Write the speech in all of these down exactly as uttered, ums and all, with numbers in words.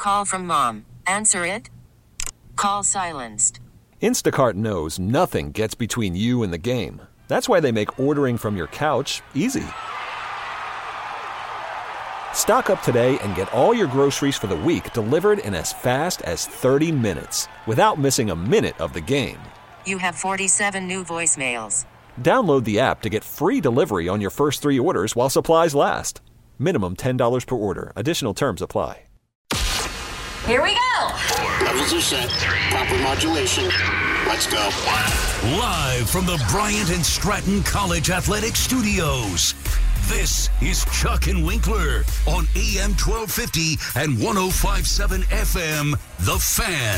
call from mom. Answer it. Call silenced. Instacart knows nothing gets between you and the game. That's why they make ordering from your couch easy. Stock up today and get all your groceries for the week delivered in as fast as thirty minutes without missing a minute of the game. You have forty-seven new voicemails. Download the app to get free delivery on your first three orders while supplies last. Minimum ten dollars per order. Additional terms apply. Here we go. Levels are set. Proper modulation. Let's go. Live from the Bryant and Stratton College Athletic Studios, this is Chuck and Winkler on A M twelve fifty and one oh five point seven F M, The Fan.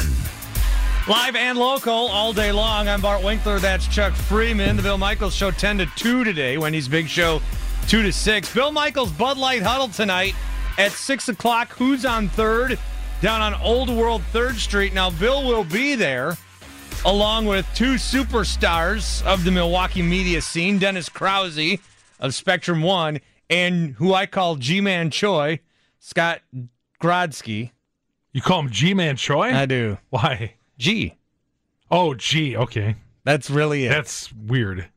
Live and local all day long. I'm Bart Winkler. That's Chuck Freeman. The Bill Michaels Show ten to two today. Wendy's Big Show two to six. Bill Michaels Bud Light Huddle tonight at six o'clock. Who's on third? Down on Old World third Street. Now, Bill will be there along with two superstars of the Milwaukee media scene, Dennis Krause of Spectrum One, and who I call G-Man Choi, Scott Grodsky. You call him G-Man Choi? I do. Why? G. Oh, G. Okay. That's really it. That's weird.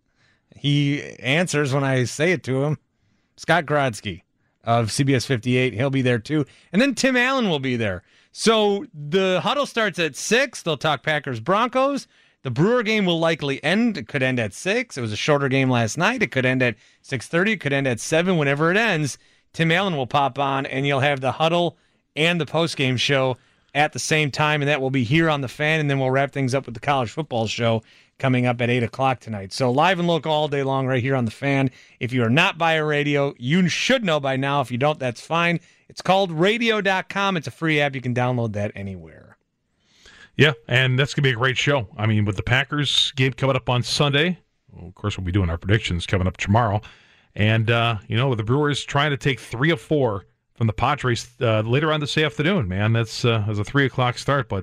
He answers when I say it to him. Scott Grodsky of C B S fifty-eight. He'll be there too. And then Tim Allen will be there. So the huddle starts at six. They'll talk Packers Broncos. The Brewer game will likely end. It could end at six. It was a shorter game last night. It could end at six thirty. It could end at seven. Whenever it ends, Tim Allen will pop on, and you'll have the huddle and the postgame show at the same time, and that will be here on The Fan, and then we'll wrap things up with the college football show coming up at eight o'clock tonight. So live and local all day long right here on The Fan. If you are not by a radio, you should know by now. If you don't, that's fine. It's called radio dot com. It's a free app. You can download that anywhere. Yeah, and that's going to be a great show. I mean, with the Packers game coming up on Sunday, well, of course, we'll be doing our predictions coming up tomorrow. And, uh, you know, with the Brewers trying to take three of four from the Padres uh, later on this afternoon, man. That's, uh, that's a three o'clock start, but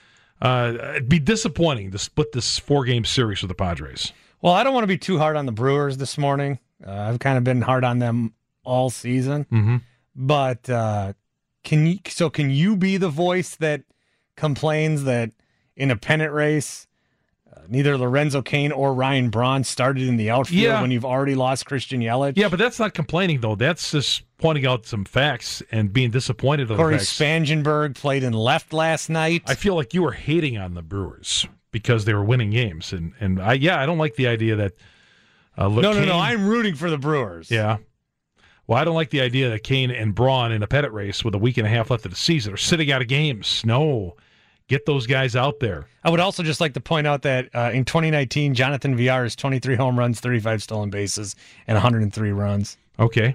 uh, it'd be disappointing to split this four-game series with the Padres. Well, I don't want to be too hard on the Brewers this morning. Uh, I've kind of been hard on them all season. Mm-hmm. But uh, can you? So can you be the voice that complains that in a pennant race, uh, neither Lorenzo Cain or Ryan Braun started in the outfield yeah. when you've already lost Christian Yelich? Yeah, but that's not complaining, though. That's just pointing out some facts and being disappointed. Corey the facts. Spangenberg played in left last night. I feel like you were hating on the Brewers because they were winning games. And, and I yeah, I don't like the idea that uh, look, No, no, Cain, no, I'm rooting for the Brewers. Yeah. Well, I don't like the idea that Cain and Braun in a pennant race with a week and a half left of the season are sitting out of games. No. Get those guys out there. I would also just like to point out that uh, in twenty nineteen, Jonathan Villar has twenty-three home runs, thirty-five stolen bases, and one hundred three runs. Okay.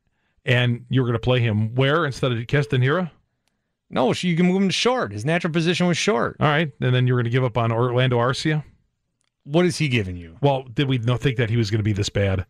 And you were going to play him where instead of Castanera? No, you can move him to short. His natural position was short. All right. And then you were going to give up on Orlando Arcia? What is he giving you? Well, did we not think that he was going to be this bad?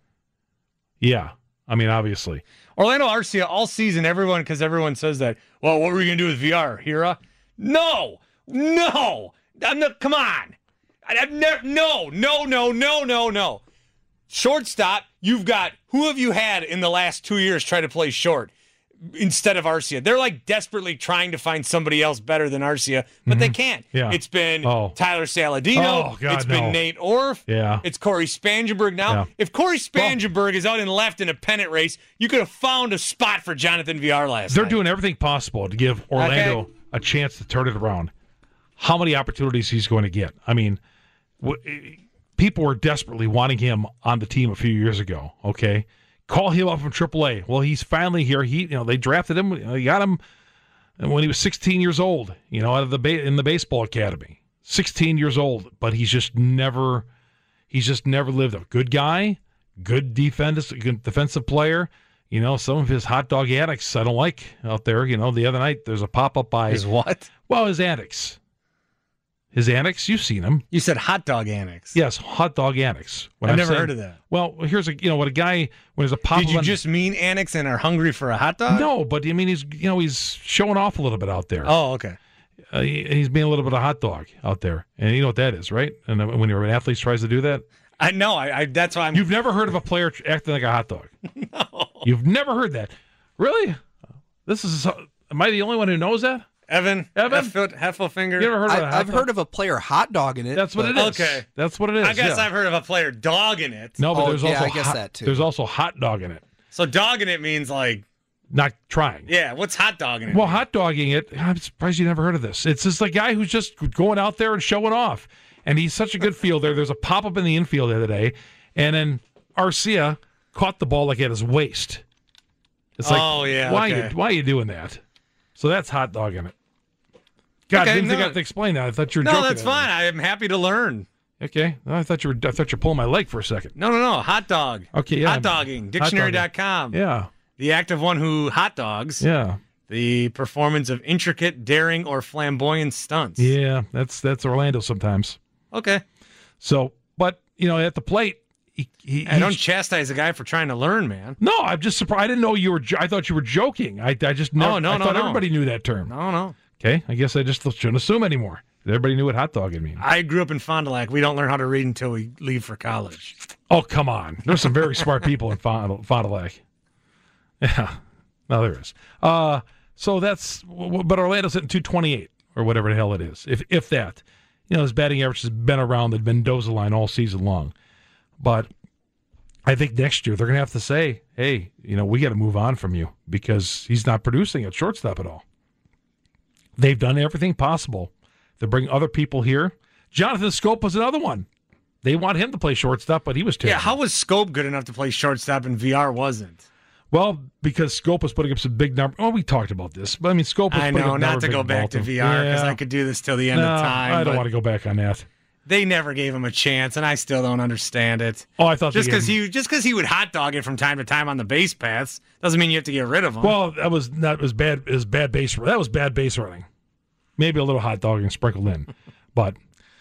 Yeah. I mean, obviously. Orlando Arcia all season, everyone, because everyone says that, well, what were we going to do with Villar, Hira? No, no, I'm not, come on. I've never, no, no, no, no, no, no. Shortstop, you've got, who have you had in the last two years try to play short instead of Arcia? They're like desperately trying to find somebody else better than Arcia, but mm-hmm. they can't. Yeah. It's been oh. Tyler Saladino. Oh, God, it's no. been Nate Orff. Yeah. It's Corey Spangenberg now. Yeah. If Corey Spangenberg well, is out in left in a pennant race, you could have found a spot for Jonathan Villar last They're night. doing everything possible to give Orlando okay. a chance to turn it around. How many opportunities he's going to get? I mean, w- people were desperately wanting him on the team a few years ago. Okay, call him up from triple A. Well, he's finally here. He, you know, they drafted him. You know, they got him when he was sixteen years old. You know, out of the ba- in the baseball academy, sixteen years old. But he's just never, he's just never lived a good guy, good defense, good defensive player. You know, some of his hot dog antics I don't like out there. You know, the other night there's a pop up by his what? Well, his antics. His annex, you've seen him. You said hot dog annex. Yes, hot dog annex. I've never saying, heard of that. Well, here's a you know what a guy when there's a pop. Did you on, just mean annex and are hungry for a hot dog? No, but I mean he's you know he's showing off a little bit out there. Oh, okay. Uh, he, he's being a little bit of a hot dog out there, and you know what that is, right? And when you're an athlete tries to do that, I know. I, I that's why I'm. You've never heard of a player acting like a hot dog. No. You've never heard that, really? This is. Am I the only one who knows that? Evan? Evan? Heffel- Heffelfinger? You ever heard of I, a hot I've dog? heard of a player hot dogging it. That's what but- it is. Okay. That's what it is. I guess yeah. I've heard of a player dogging it. No, but Oh, there's yeah, also I guess hot, that too. There's also hot dog in it. So dogging it means like, Not trying. yeah, what's hot dogging it? Well, hot dogging it, I'm surprised you never heard of this. It's just a guy who's just going out there and showing off. And he's such a good fielder. There's a pop up in the infield the other day, and then Arcia caught the ball like at his waist. It's like, Oh, yeah, why, okay. you, why are you doing that? So that's hot dogging it. God, Okay, I didn't think no. I had to explain that. I thought you were no, joking. that's at me. fine. I am happy to learn. Okay. I thought you were I thought you were pulling my leg for a second. No, no, no. Hot dog. Okay, yeah. Hot dogging. Dictionary dot com. Yeah. The act of one who hot dogs. Yeah. The performance of intricate, daring, or flamboyant stunts. Yeah. That's that's Orlando sometimes. Okay. So, but you know, at the plate, he, he, I don't he's- chastise a guy for trying to learn, man. No, I'm just surprised. I didn't know you were. jo- I thought you were joking. I, I just never. Oh, no, I no, thought no. everybody knew that term. No, no. Okay, I guess I just shouldn't assume anymore. Everybody knew what hot dogging means. I grew up in Fond du Lac. We don't learn how to read until we leave for college. Oh, come on. There's some very smart people in Fond Fond du Lac. Yeah, no, there is. Uh, so that's. But Orlando's hitting two twenty-eight or whatever the hell it is, if if that. You know, his batting average has been around the Mendoza line all season long. But I think next year they're going to have to say, hey, you know, we got to move on from you because he's not producing at shortstop at all. They've done everything possible to bring other people here. Jonathan Scope was another one. They want him to play shortstop, but he was terrible. Yeah, how was Scope good enough to play shortstop and V R wasn't? Well, because Scope was putting up some big numbers. Oh, we talked about this. But I mean, Scope was I putting know, up not numbers to go big back to ball V R because Yeah. I could do this till the end No, of time. I don't but want to go back on that. They never gave him a chance, and I still don't understand it. Oh, I thought they Just gave because him- he just because he would hot dog it from time to time on the base paths doesn't mean you have to get rid of him. Well, that was that was bad. It was bad base. That was bad base running. Maybe a little hot dogging sprinkled in, but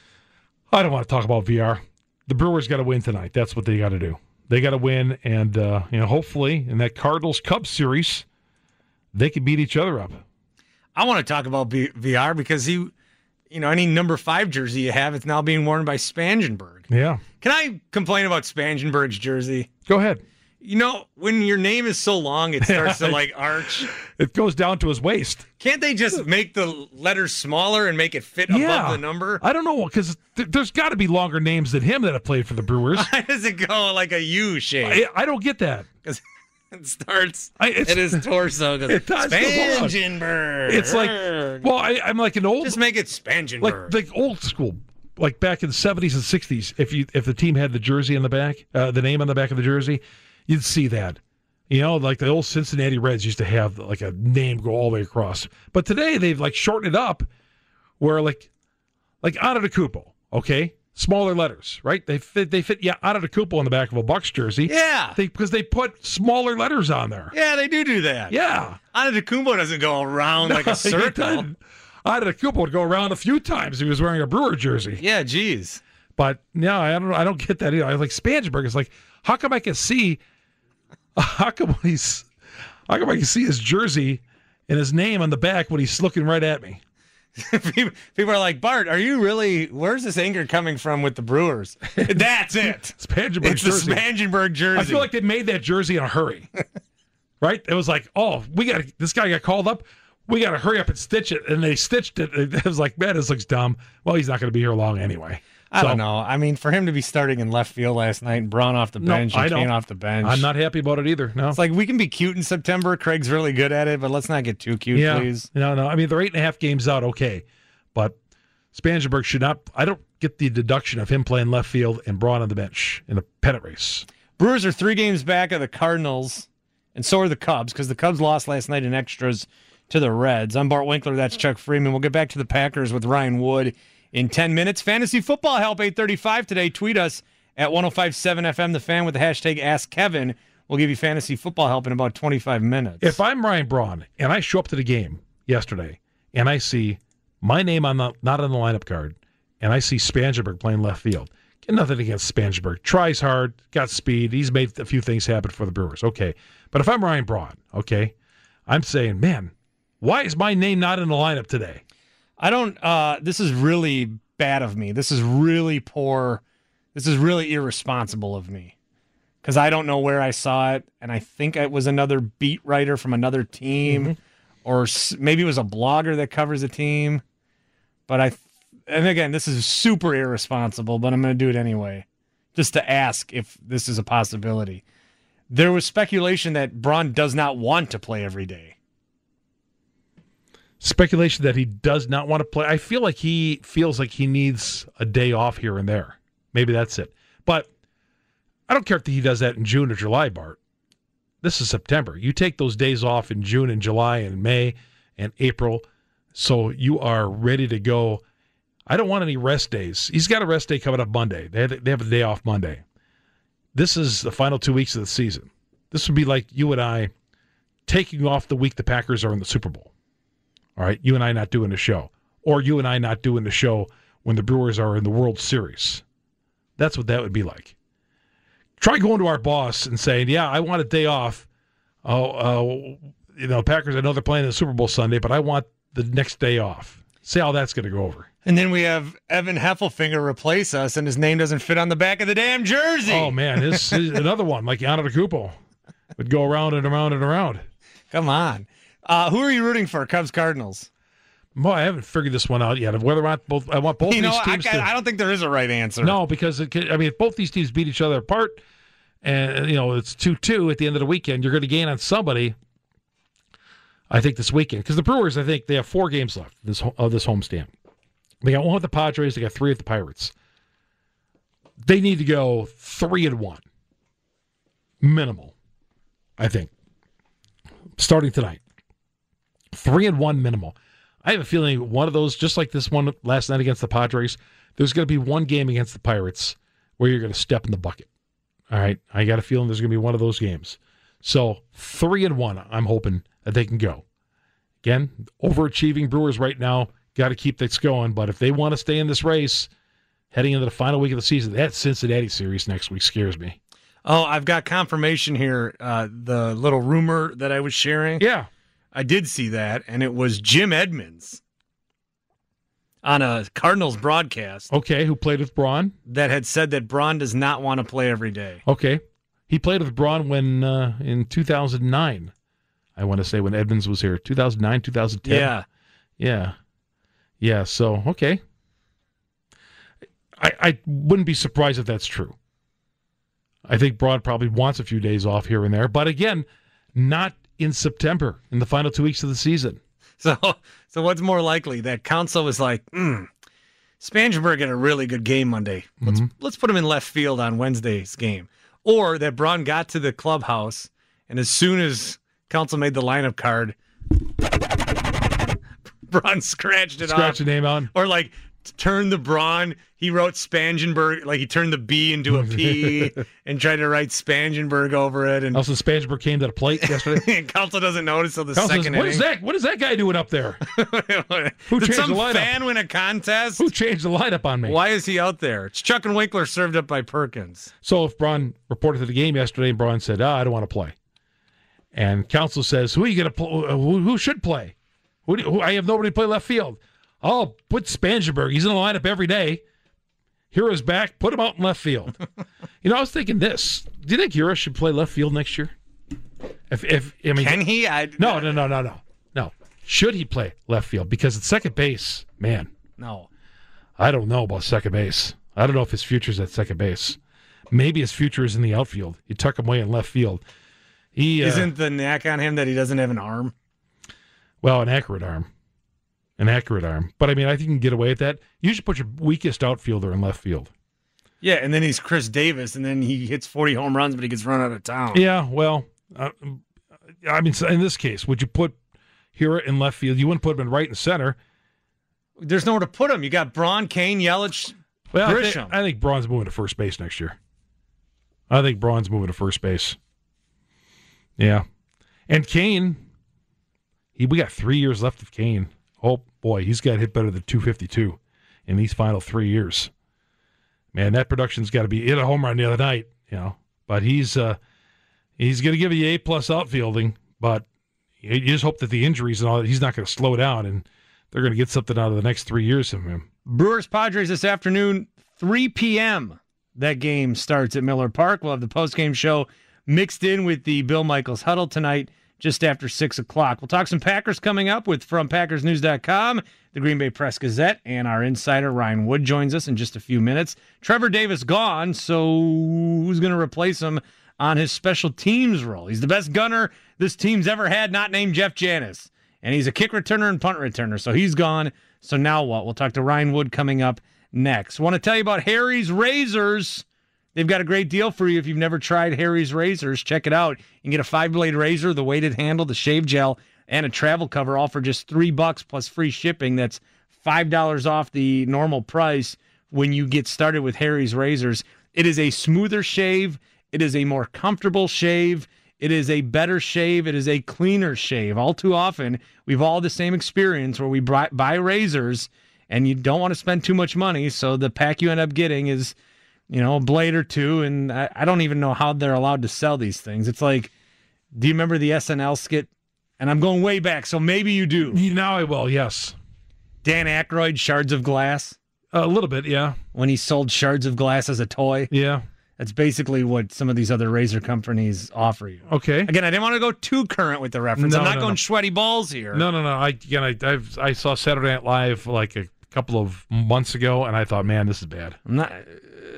I don't want to talk about V R. The Brewers got to win tonight. That's what they got to do. They got to win, and uh, you know, hopefully, in that Cardinals Cubs series, they can beat each other up. I want to talk about B- V R because he, you know, any number five jersey you have, it's now being worn by Spangenberg. Yeah, Can I complain about Spangenberg's jersey? go ahead. You know, when your name is so long, it starts to like arch. It goes down to his waist. Can't they just make the letters smaller and make it fit yeah, above the number? I don't know because th- there's got to be longer names than him that have played for the Brewers. Why does it go like a U shape? I, I don't get that. Because it starts I- it's- at his torso. Goes, It does go long. Spangenberg. It's like, well, I, I'm like an old, just make it like Spangenberg. like old school, like back in the seventies and sixties. If you if the team had the jersey on the back, uh, the name on the back of the jersey, you'd see that. You know, like the old Cincinnati Reds used to have like a name go all the way across. But today they've like shortened it up, where like like Antetokounmpo, okay, smaller letters, right? They fit they fit yeah Antetokounmpo on the back of a Bucks jersey. yeah. They, because they put smaller letters on there. yeah, they do do that. Yeah. Antetokounmpo doesn't go around like a He circle. didn't. Antetokounmpo would go around a few times. He was wearing a Brewer jersey. Yeah, geez. But no, I don't. I don't get that either. I like Spangenberg. It's like, how come I can see? How come he's? How come I can see his jersey and his name on the back when he's looking right at me? people, people are like, Bart, are you really? Where's this anger coming from with the Brewers? That's it. Spangenberg It's the jersey. Spangenberg jersey. I feel like they made that jersey in a hurry. Right? It was like, oh, we got this guy got called up. We got to hurry up and stitch it, and they stitched it. It was like, man, this looks dumb. Well, he's not going to be here long anyway. I So, don't know. I mean, for him to be starting in left field last night and Braun off the No, bench I and Kane don't. off the bench. I'm not happy about it either. No. It's like we can be cute in September. Craig's really good at it, but let's not get too cute, Yeah. please. No, no. I mean, they're eight and a half games out, okay. But Spangenberg should not. I don't get the deduction of him playing left field and Braun on the bench in a pennant race. Brewers are three games back of the Cardinals, and so are the Cubs because the Cubs lost last night in extras to the Reds. I'm Bart Winkler. That's Chuck Freeman. We'll get back to the Packers with Ryan Wood in ten minutes. Fantasy Football Help eight thirty-five today. Tweet us at ten fifty-seven F M, the fan, with the hashtag AskKevin. We'll give you Fantasy Football Help in about twenty-five minutes. If I'm Ryan Braun and I show up to the game yesterday and I see my name on the not on the lineup card and I see Spangenberg playing left field, get nothing against Spangenberg. Tries hard, got speed. He's made a few things happen for the Brewers. Okay. But if I'm Ryan Braun, okay, I'm saying, man, why is my name not in the lineup today? I don't, uh, this is really bad of me. This is really poor. This is really irresponsible of me because I don't know where I saw it. And I think it was another beat writer from another team Mm-hmm. or maybe it was a blogger that covers the team. But I, and again, this is super irresponsible, but I'm going to do it anyway, just to ask if this is a possibility. There was speculation that Braun does not want to play every day. Speculation that he does not want to play. I feel like he feels like he needs a day off here and there. Maybe that's it. But I don't care if he does that in June or July, Bart. This is September. You take those days off in June and July and May and April, so you are ready to go. I don't want any rest days. He's got a rest day coming up Monday. They have, they have a day off Monday. This is the final two weeks of the season. This would be like you and I taking off the week the Packers are in the Super Bowl. All right, you and I not doing the show. Or you and I not doing the show when the Brewers are in the World Series. That's what that would be like. Try going to our boss and saying, yeah, I want a day off. Oh, uh, you know, Packers, I know they're playing the Super Bowl Sunday, but I want the next day off. See how that's going to go over. And then we have Evan Heffelfinger replace us, and his name doesn't fit on the back of the damn jersey. Oh, man, his, his, another one, like Antetokounmpo, would go around and around and around. Come on. Uh, who are you rooting for, Cubs Cardinals? Boy, I haven't figured this one out yet. Of whether or not both, I want both you these know, teams I, to. I don't think there is a right answer. No, because it could, I mean, if both these teams beat each other apart, and you know it's two two at the end of the weekend, you're going to gain on somebody. I think this weekend, because the Brewers, I think they have four games left this of this homestand. They got one with the Padres. They got three with the Pirates. They need to go three and one, minimal. I think starting tonight, three and one minimal. I have a feeling one of those, just like this one last night against the Padres, there's going to be one game against the Pirates where you're going to step in the bucket. All right, I got a feeling there's going to be one of those games. So three and one, I'm hoping that they can go. Again, overachieving Brewers right now, got to keep this going. But if they want to stay in this race, heading into the final week of the season, that Cincinnati series next week scares me. Oh, I've got confirmation here. Uh, the little rumor that I was sharing. Yeah. I did see that, and it was Jim Edmonds on a Cardinals broadcast. Okay, who played with Braun? That had said that Braun does not want to play every day. Okay. He played with Braun when uh, in two thousand nine, I want to say, when Edmonds was here. two thousand nine, two thousand ten. Yeah. Yeah. Yeah, so, okay. I, I wouldn't be surprised if that's true. I think Braun probably wants a few days off here and there, but again, not in September, in the final two weeks of the season. So so what's more likely? That Counsell was like, hmm, Spangenberg had a really good game Monday. Let's Mm-hmm. let's put him in left field on Wednesday's game. Or that Braun got to the clubhouse, and as soon as Counsell made the lineup card, Braun scratched it Scratch off. the name on. Or like turned the Braun, he wrote Spangenberg, like he turned the B into a P and tried to write Spangenberg over it. And Also, Spangenberg came to the plate yesterday. Counsell doesn't notice till the Counsell says, second what inning. is that? What is that guy doing up there? Who Did changed some the lineup? fan win a contest? Who changed the lineup on me? Why is he out there? It's Chuck and Winkler served up by Perkins. So if Braun reported to the game yesterday and Braun said, oh, I don't want to play. And Counsell says, who are you going to play? Who, who should play? Who, do, who I have nobody to play left field. Oh, put Spangenberg. He's in the lineup every day. Hero's back. Put him out in left field. You know, I was thinking this. Do you think Hero should play left field next year? If, if I mean, Can he? I, no, no, no, no, no, no. Should he play left field? Because at second base, man, No. I don't know about second base. I don't know if his future's at second base. Maybe his future is in the outfield. You tuck him away in left field. He uh, Isn't the knack on him that he doesn't have an arm? well, an accurate arm. An accurate arm. But, I mean, I think you can get away with that. You should put your weakest outfielder in left field. Yeah, and then he's Chris Davis, and then he hits forty home runs, but he gets run out of town. Yeah, well, uh, I mean, in this case, would you put Hero in left field? You wouldn't put him in right and center. There's nowhere to put him. You got Braun, Kane, Yelich, Well, I Grisham. think, I think Braun's moving to first base next year. I think Braun's moving to first base. Yeah. And Kane, he, we got three years left of Kane. Oh, boy, he's got hit better than two fifty-two in these final three years. Man, that production's got to be hit a home run the other night, you know. But he's uh, he's going to give you A-plus outfielding, but you just hope that the injuries and all that, he's not going to slow down, and they're going to get something out of the next three years from him. Brewers Padres this afternoon, three p.m. That game starts at Miller Park. We'll have the postgame show mixed in with the Bill Michaels Huddle tonight. just after six o'clock. We'll talk some Packers coming up with from Packers News dot com, the Green Bay Press Gazette, and our insider Ryan Wood joins us in just a few minutes. Trevor Davis gone, so who's going to replace him on his special teams role? He's the best gunner this team's ever had, not named Jeff Janis. And he's a kick returner and punt returner, so he's gone. So now what? We'll talk to Ryan Wood coming up next. Want to tell you about Harry's Razors. They've got a great deal for you if you've never tried Harry's Razors. Check it out. You can get a five-blade razor, the weighted handle, the shave gel, and a travel cover, all for just three bucks plus free shipping. That's five dollars off the normal price when you get started with Harry's Razors. It is a smoother shave. It is a more comfortable shave. It is a better shave. It is a cleaner shave. All too often, we've all the same experience where we buy, buy razors and you don't want to spend too much money, so the pack you end up getting is, you know, a blade or two, and I, I don't even know how they're allowed to sell these things. It's like, do you remember the S N L skit? And I'm going way back, so maybe you do. Now I will, yes. Dan Aykroyd, Shards of Glass? A little bit, yeah. When he sold Shards of Glass as a toy? Yeah. That's basically what some of these other razor companies offer you. Okay. Again, I didn't want to go too current with the reference. No, I'm not no, going no. sweaty balls here. No, no, no. I again, I I've, I saw Saturday Night Live like a couple of months ago, and I thought, man, this is bad. I'm not. Uh,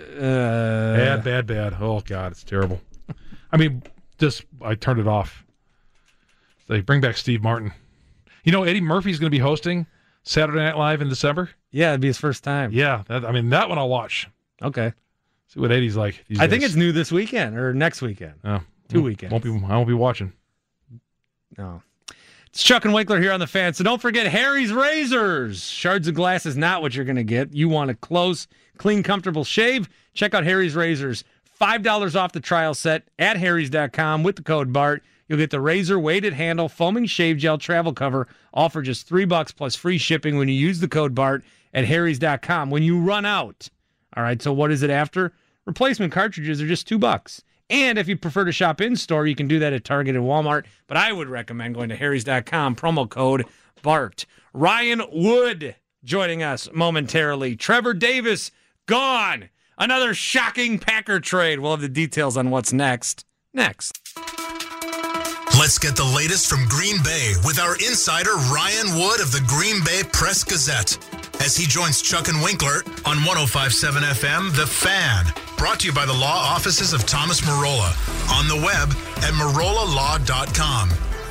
bad, bad, bad. Oh God, it's terrible. I mean, just I turned it off. They bring back Steve Martin. You know, Eddie Murphy's going to be hosting Saturday Night Live in December. Yeah, it'd be his first time. Yeah, that, I mean that one I'll watch. Okay. See what Eddie's like. These I days. think it's new this weekend or next weekend. Oh, Two won't, weekends. Won't be. I won't be watching. No. It's Chuck and Winkler here on the Fan. So don't forget Harry's Razors. Shards of Glass is not what you're going to get. You want a close, clean, comfortable shave? Check out Harry's Razors. five dollars off the trial set at harrys dot com with the code BART. You'll get the razor, weighted handle, foaming shave gel, travel cover, all for just three bucks plus free shipping when you use the code BART at harrys dot com. When you run out, all right, so what is it after? Replacement cartridges are just two bucks. And if you prefer to shop in-store, you can do that at Target and Walmart. But I would recommend going to harrys dot com, promo code BART. Ryan Wood joining us momentarily. Trevor Davis, gone. Another shocking Packer trade. We'll have the details on what's next. Next. Let's get the latest from Green Bay with our insider Ryan Wood of the Green Bay Press Gazette as he joins Chuck and Winkler on one oh five point seven F M, The Fan. Brought to you by the law offices of Thomas Marola. On the web at marola law dot com.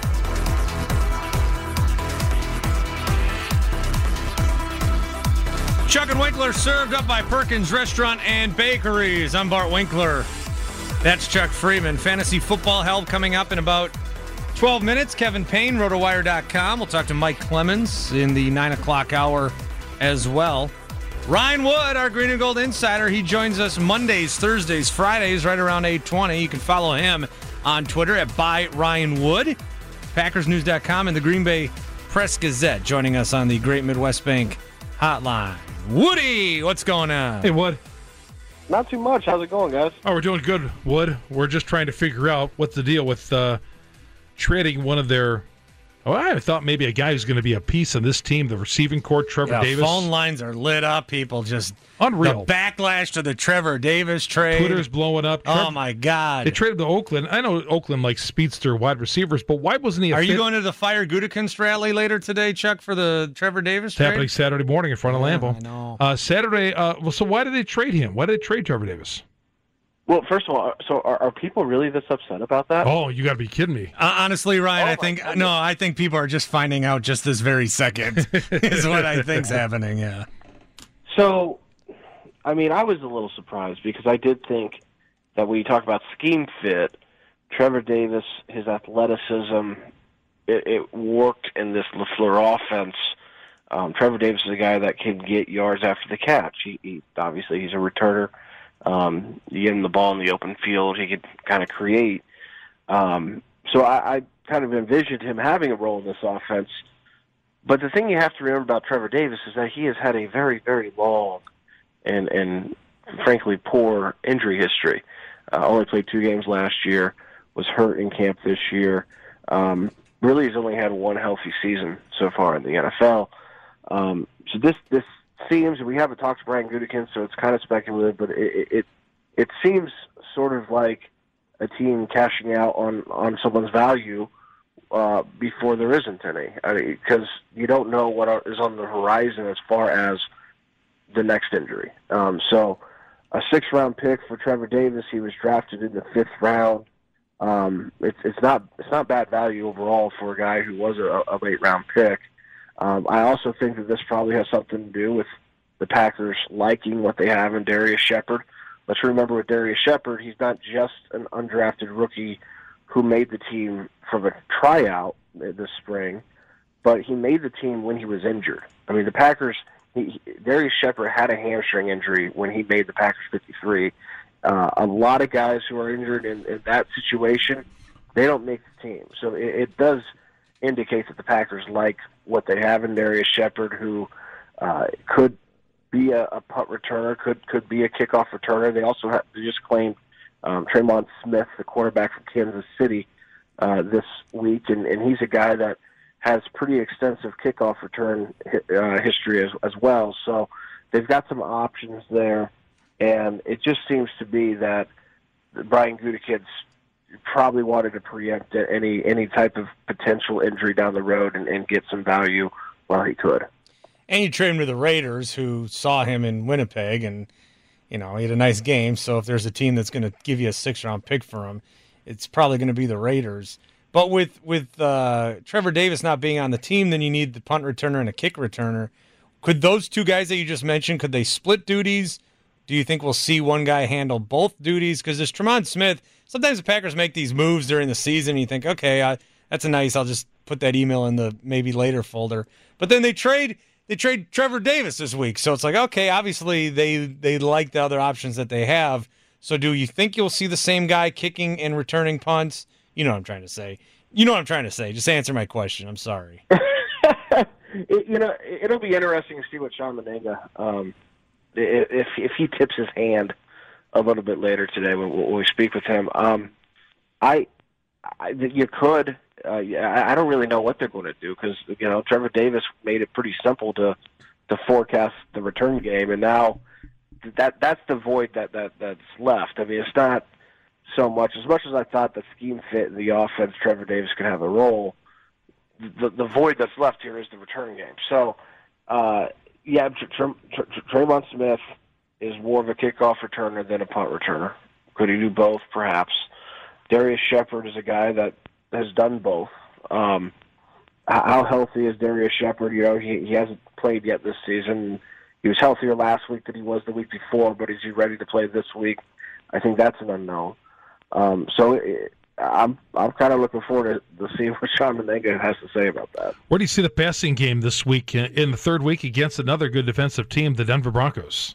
Chuck and Winkler served up by Perkins Restaurant and Bakeries. I'm Bart Winkler. That's Chuck Freeman. Fantasy football help coming up in about twelve minutes. Kevin Payne, rotowire dot com. We'll talk to Mike Clemens in the nine o'clock hour as well. Ryan Wood, our Green and Gold Insider, he joins us Mondays, Thursdays, Fridays, right around eight twenty. You can follow him on Twitter at by Ryan Wood. Packers News dot com and the Green Bay Press Gazette joining us on the Great Midwest Bank Hotline. Woody, what's going on? Hey, Wood. Not too much. How's it going, guys? Oh, we're doing good, Wood. We're just trying to figure out what's the deal with uh, trading one of their. Oh, I thought maybe a guy who's going to be a piece on this team, the receiving court, Trevor Yeah, Davis. phone lines are lit up. People just Unreal. The backlash to the Trevor Davis trade. Twitter's blowing up. Oh Trev- my God! They traded to Oakland. I know Oakland likes speedster wide receivers, but why wasn't he? A Are you fit- going to the Fire Gutekunst rally later today, Chuck, for the Trevor Davis It's trade? happening Saturday morning in front of Yeah, Lambeau. I know. Uh, Saturday. Uh, well, so why did they trade him? Why did they trade Trevor Davis? Well, first of all, so are, are people really this upset about that? Oh, you got to be kidding me! Uh, honestly, Ryan, Oh, I my think goodness. no, I think people are just finding out just this very second. Is what I think's happening. Yeah. So, I mean, I was a little surprised because I did think that when you talk about scheme fit, Trevor Davis, his athleticism, it, it worked in this LaFleur offense. Um, Trevor Davis is a guy that can get yards after the catch. He, he obviously he's a returner. Um, you get him the ball in the open field, he could kind of create. Um, so I, I kind of envisioned him having a role in this offense. But the thing you have to remember about Trevor Davis is that he has had a very, very long and, and frankly, poor injury history. Uh, only played two games last year, was hurt in camp this year. Um, really has only had one healthy season so far in the N F L. Um, so this this seems, we haven't talked to Brian Gutekunst, so it's kind of speculative, but it, it it seems sort of like a team cashing out on, on someone's value uh, before there isn't any. I mean, because you don't know what are, is on the horizon as far as the next injury. Um, so a sixth-round pick for Trevor Davis. He was drafted in the fifth round. Um, it's it's not it's not bad value overall for a guy who was a, a late-round pick. Um, I also think that this probably has something to do with the Packers liking what they have in Darius Shepard. Let's remember with Darius Shepard, he's not just an undrafted rookie who made the team from a tryout this spring, but he made the team when he was injured. I mean, the Packers, he, Darius Shepard had a hamstring injury when he made the Packers fifty-three. Uh, a lot of guys who are injured in, in that situation, they don't make the team. So it, it does indicate that the Packers like what they have in Darius Shepard, who uh, could be a, a punt returner, could could be a kickoff returner. They also have, they just claimed um, Tremont Smith, the quarterback from Kansas City, uh, this week, and, and he's a guy that has pretty extensive kickoff return uh, history as, as well. So they've got some options there, and it just seems to be that Brian Gutekunst probably wanted to preempt any any type of potential injury down the road and, and get some value while he could. And you trade him to the Raiders, who saw him in Winnipeg, and you know he had a nice game. So if there's a team that's going to give you a six-round pick for him, it's probably going to be the Raiders. But with with uh, Trevor Davis not being on the team, then you need the punt returner and a kick returner. Could those two guys that you just mentioned, could they split duties? Do you think we'll see one guy handle both duties? Because this Tremont Smith, sometimes the Packers make these moves during the season, and you think, okay, I, that's a nice, I'll just put that email in the maybe later folder. But then they trade they trade Trevor Davis this week. So it's like, okay, obviously they, they like the other options that they have. So do you think you'll see the same guy kicking and returning punts? You know what I'm trying to say. You know what I'm trying to say. Just answer my question. I'm sorry. it, you know, it'll be interesting to see what Sean Manenga, um, if if he tips his hand a little bit later today when, when we speak with him. Um, I, I, you could. Uh, I don't really know what they're going to do because you know Trevor Davis made it pretty simple to to forecast the return game, and now that that's the void that, that that's left. I mean, it's not so much as much as I thought the scheme fit in the offense. Trevor Davis could have a role. The the void that's left here is the return game. So, uh, yeah, Tre- Tre- Tremont Smith is more of a kickoff returner than a punt returner. Could he do both? Perhaps. Darius Shepard is a guy that has done both. Um, how healthy is Darius Shepard? You know, he, he hasn't played yet this season. He was healthier last week than he was the week before, but is he ready to play this week? I think that's an unknown. Um, so it, I'm I'm kind of looking forward to, to seeing what Sean Manenga has to say about that. Where do you see the passing game this week in the third week against another good defensive team, the Denver Broncos?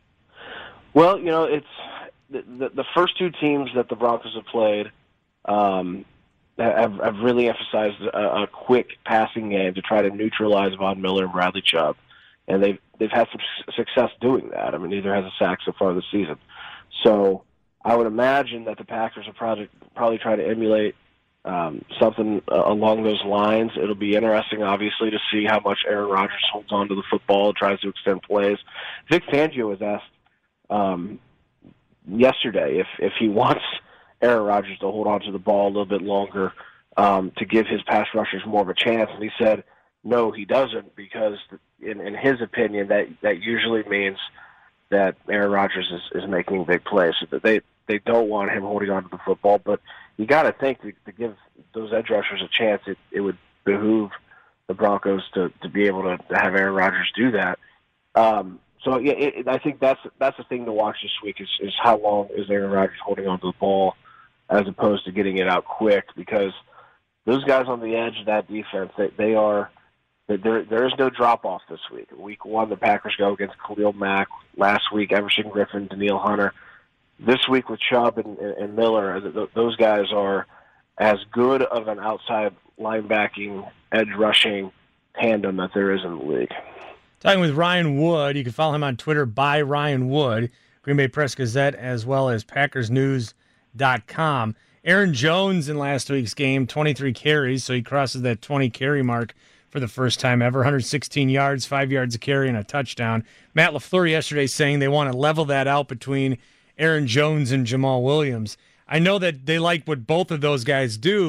Well, you know, it's the, the, the first two teams that the Broncos have played um, have, have really emphasized a, a quick passing game to try to neutralize Von Miller and Bradley Chubb, and they've they've had some success doing that. I mean, neither has a sack so far this season. So I would imagine that the Packers will probably probably try to emulate um, something uh, along those lines. It'll be interesting, obviously, to see how much Aaron Rodgers holds on to the football and tries to extend plays. Vic Fangio was asked um, yesterday if if he wants Aaron Rodgers to hold on to the ball a little bit longer um, to give his pass rushers more of a chance, and he said no, he doesn't, because in, in his opinion, that that usually means that Aaron Rodgers is, is making big plays. So that they they don't want him holding on to the football, but you got to think to, to give those edge rushers a chance, it, it would behoove the Broncos to, to be able to, to have Aaron Rodgers do that. Um, so yeah, it, I think that's that's the thing to watch this week is, is how long is Aaron Rodgers holding on to the ball as opposed to getting it out quick, because those guys on the edge of that defense, they, they are there. There is no drop off this week. Week one, the Packers go against Khalil Mack. Last week, Everson Griffin, Danielle Hunter. This week with Chubb and, and Miller, those guys are as good of an outside linebacking, edge rushing tandem that there is in the league. Talking with Ryan Wood. You can follow him on Twitter by Ryan Wood, Green Bay Press Gazette, as well as Packers News dot com. Aaron Jones in last week's game, twenty-three carries, so he crosses that twenty carry mark for the first time ever. one hundred sixteen yards, five yards a carry, and a touchdown. Matt LaFleur yesterday saying they want to level that out between Aaron Jones and Jamal Williams. I know that they like what both of those guys do,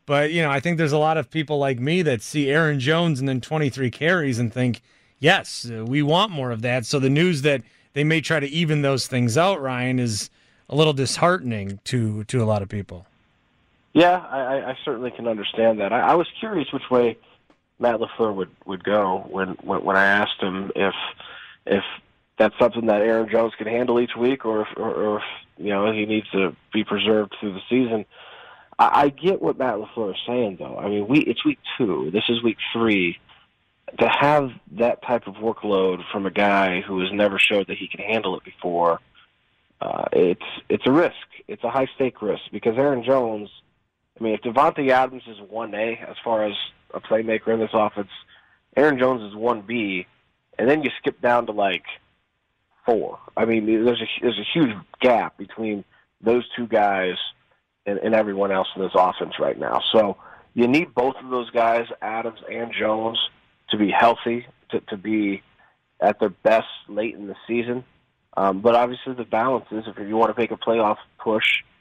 But, you know, I think there's a lot of people like me that see Aaron Jones and then twenty-three carries and think, yes, uh, we want more of that. So the news that they may try to even those things out, Ryan, is a little disheartening to, to a lot of people. Yeah, I, I certainly can understand that. I, I was curious which way Matt LaFleur would, would go when, when when I asked him if if that's something that Aaron Jones can handle each week, or if, or, or if you know he needs to be preserved through the season. I, I get what Matt LaFleur is saying, though. I mean, we it's week two. This is week three. To have that type of workload from a guy who has never showed that he can handle it before, uh, it's it's a risk. It's a high stake risk because Aaron Jones. I mean, if Devontae Adams is one A as far as a playmaker in this offense, Aaron Jones is one B, and then you skip down to like four. I mean, there's a there's a huge gap between those two guys and, and everyone else in this offense right now. So you need both of those guys, Adams and Jones, to be healthy, to, to be at their best late in the season. Um, but obviously the balance is if you want to make a playoff push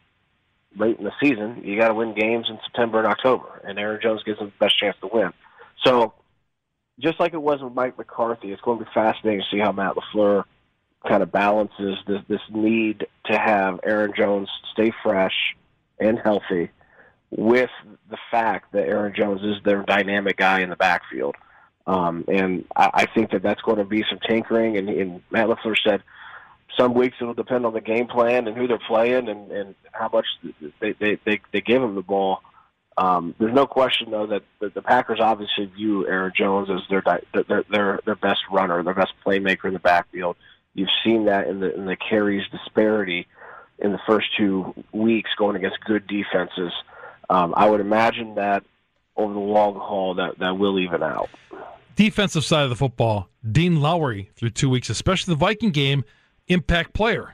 late in the season, you got to win games in September and October, and Aaron Jones gives them the best chance to win. So, just like it was with Mike McCarthy, it's going to be fascinating to see how Matt LaFleur kind of balances this, this need to have Aaron Jones stay fresh and healthy with the fact that Aaron Jones is their dynamic guy in the backfield. Um, and I, I think that that's going to be some tinkering, and, and Matt LaFleur said, some weeks it'll depend on the game plan and who they're playing and, and how much they, they, they, they give him the ball. Um, there's no question, though, that the, the Packers obviously view Aaron Jones as their, their their their best runner, their best playmaker in the backfield. You've seen that in the in the carries disparity in the first two weeks going against good defenses. Um, I would imagine that over the long haul that, that will even out. Defensive side of the football, Dean Lowry through two weeks, especially the Viking game, impact player.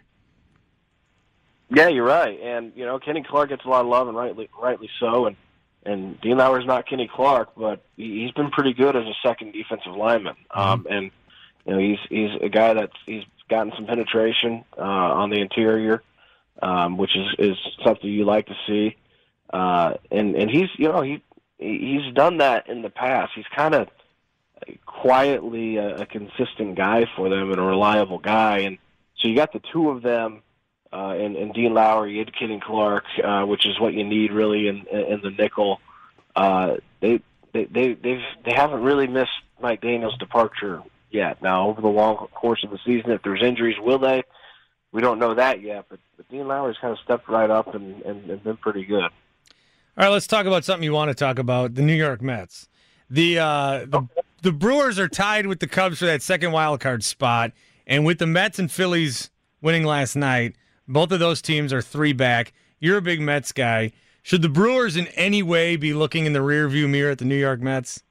Yeah, you're right. And, you know, Kenny Clark gets a lot of love, and rightly rightly so. And, and Dean Lowry's not Kenny Clark, but he, he's been pretty good as a second defensive lineman. Mm-hmm. Um, and, you know, he's he's a guy that's he's gotten some penetration uh, on the interior, um, which is, is something you like to see. Uh, and, and he's, you know, he he's done that in the past. He's kind of quietly a, a consistent guy for them and a reliable guy. And so you got the two of them, uh, and, and Dean Lowry and Kenny Clark, uh, which is what you need really in, in the nickel. Uh, they they they they've, they haven't really missed Mike Daniels' departure yet. Now, over the long course of the season, if there's injuries, will they? We don't know that yet. But, but Dean Lowry's kind of stepped right up and, and, and been pretty good. All right, let's talk about something you want to talk about: the New York Mets. The uh, the, okay. the Brewers are tied with the Cubs for that second wild card spot. And with the Mets and Phillies winning last night, both of those teams are three back. You're a big Mets guy. Should the Brewers in any way be looking in the rearview mirror at the New York Mets?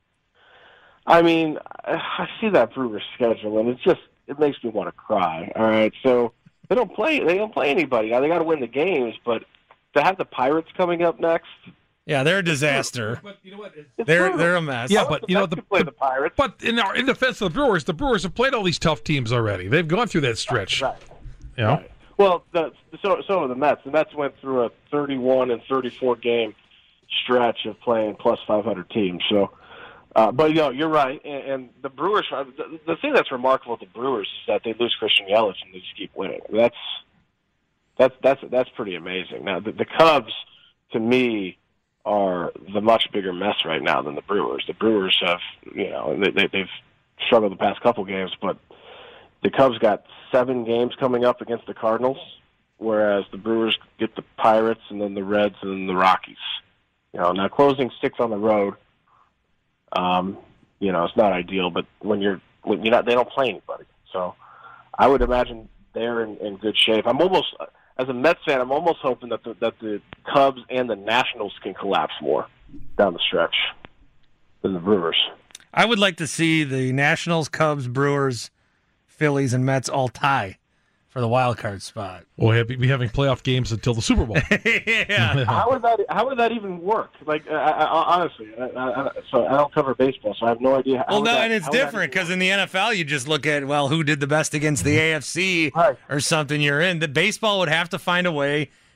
I mean, I see that Brewers schedule, and it just it makes me want to cry. All right, so they don't play they don't play anybody. Now, they got to win the games, but to have the Pirates coming up next. Yeah, they're a disaster. But you know what? They're they're a mess. Yeah, but you know the, play the, the Pirates. But in our in defense of the Brewers, the Brewers have played all these tough teams already. They've gone through that stretch. Right. You know? Right. Well, the, so so are the Mets. The Mets went through a thirty-one and thirty-four game stretch of playing plus five hundred teams. So, uh, but you know, you're right. And, and the Brewers. The, the thing that's remarkable with the Brewers is that they lose Christian Yelich and they just keep winning. That's that's that's that's pretty amazing. Now the, the Cubs, to me, are the much bigger mess right now than the Brewers. The Brewers have, you know, they, they, they've struggled the past couple games, but the Cubs got seven games coming up against the Cardinals, whereas the Brewers get the Pirates and then the Reds and then the Rockies. You know, now closing six on the road, um, you know, it's not ideal, but when you're, when you're not, they don't play anybody. So I would imagine they're in, in good shape. I'm almost, as a Mets fan, I'm almost hoping that the, that the Cubs and the Nationals can collapse more down the stretch than the Brewers. I would like to see the Nationals, Cubs, Brewers, Phillies, and Mets all tie for the wild card spot. We'll be having playoff games until the Super Bowl. Yeah. How would that? How would that even work? Like, I, I, honestly, I, I, so I don't cover baseball, so I have no idea. How well, no, that, and it's different because in the N F L, you just look at well, who did the best against the A F C right. or something. You're in. The baseball would have to find a way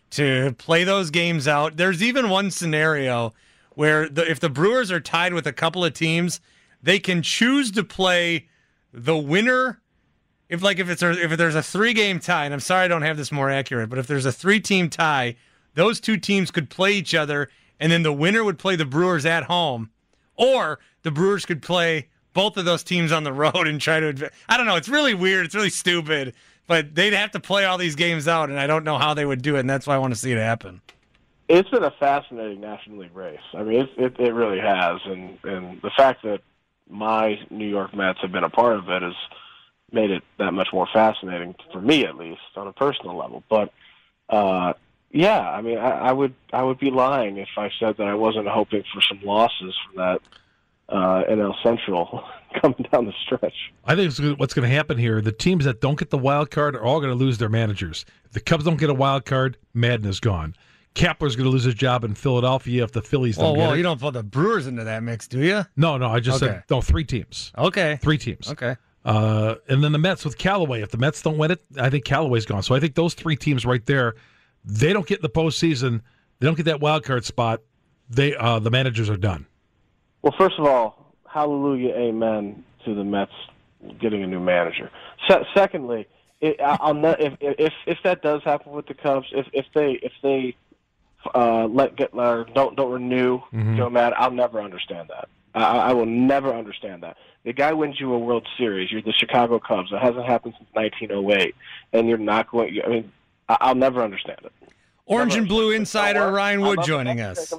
to play those games out. There's even one scenario where the, if the Brewers are tied with a couple of teams, they can choose to play the winner. If like if it's a, if there's a three-game tie, and I'm sorry I don't have this more accurate, but if there's a three-team tie, those two teams could play each other, and then the winner would play the Brewers at home, or the Brewers could play both of those teams on the road and try to adv- I don't know. It's really weird. It's really stupid, but they'd have to play all these games out, and I don't know how they would do it, and that's why I want to see it happen. It's been a fascinating National League race. I mean, it, it, it really has, and, and the fact that my New York Mets have been a part of it has made it that much more fascinating, for me at least, on a personal level. But, uh, yeah, I mean, I, I would I would be lying if I said that I wasn't hoping for some losses from that uh, N L Central coming down the stretch. I think what's going to happen here, the teams that don't get the wild card are all going to lose their managers. If the Cubs don't get a wild card, Madden is gone. Kepler's going to lose his job in Philadelphia if the Phillies don't oh, get well, it. You don't put the Brewers into that mix, do you? No, no, I just okay. said no, three teams. Okay. Three teams. Okay. Uh, and then the Mets with Callaway. If the Mets don't win it, I think Callaway's gone. So I think those three teams right there, they don't get in the postseason, they don't get that wild card spot, they uh, the managers are done. Well, first of all, hallelujah, amen to the Mets getting a new manager. Se- secondly, it, I'll ne- if, if if that does happen with the Cubs, if if they if they uh, let get or don't don't renew Mm-hmm. Joe Maddon, I'll never understand that. I, I will never understand that. The guy wins you a World Series. You're the Chicago Cubs. It hasn't happened since nineteen oh eight, and you're not going. I mean, I, I'll never understand it. Orange never and Blue understand insider it. Ryan I Wood love joining the Mets us.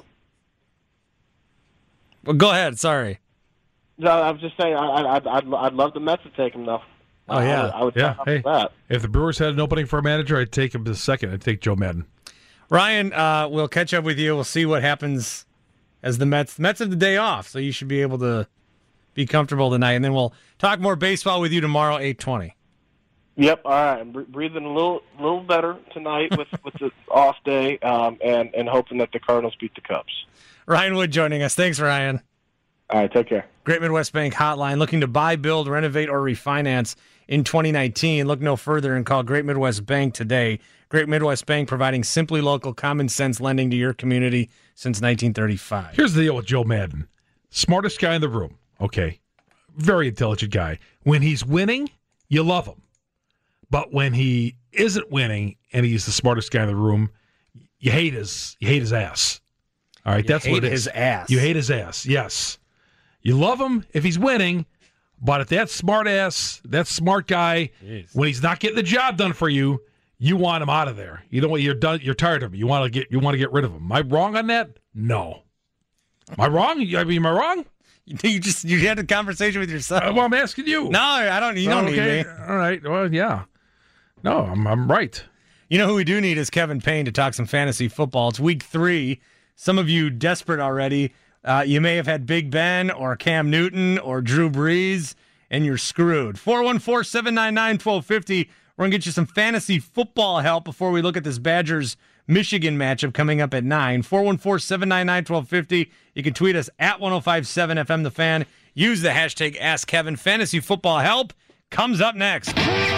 take 'em. Well, go ahead. Sorry. No, I'm just saying. I, I, I'd, I'd I'd love the Mets to take him though. Oh yeah, I would, I would Yeah, sign up hey, for that. if the Brewers had an opening for a manager, I'd take him to the second. I'd take Joe Madden. Ryan, uh, we'll catch up with you. We'll see what happens as the Mets. The Mets have the day off, so you should be able to be comfortable tonight. And then we'll talk more baseball with you tomorrow, eight twenty. Yep. All right. I'm breathing a little little better tonight with with the off day, um, and and hoping that the Cardinals beat the Cubs. Ryan Wood joining us. Thanks, Ryan. All right. Take care. Great Midwest Bank Hotline. Looking to buy, build, renovate, or refinance in twenty nineteen? Look no further and call Great Midwest Bank today. Great Midwest Bank providing simply local, common sense lending to your community since nineteen thirty-five. Here's the deal with Joe Madden. Smartest guy in the room. Okay. Very intelligent guy. When he's winning, you love him. But when he isn't winning and he's the smartest guy in the room, you hate his you hate his ass. All right, You that's what hate it is. his ass. You hate his ass. Yes. You love him if he's winning, but if that smart ass, that smart guy, Jeez. when he's not getting the job done for you, you want him out of there. You know what? You're done. You're tired of him. You want to get. You want to get rid of him. Am I wrong on that? No. Am I wrong? I mean, am I wrong? You just you had a conversation with yourself. Uh, well, I'm asking you. No, I don't. You don't okay. need me. All right. Well, yeah. No, I'm. I'm right. You know who we do need is Kevin Payne to talk some fantasy football. It's week three. Some of you desperate already. Uh, you may have had Big Ben or Cam Newton or Drew Brees, and you're screwed. four one four, seven nine nine, one two five zero. We're going to get you some fantasy football help before we look at this Badgers-Michigan matchup coming up at nine. four one four, seven nine nine, one two five zero. You can tweet us at ten fifty-seven F M The Fan. Use the hashtag AskKevin. Fantasy football help comes up next.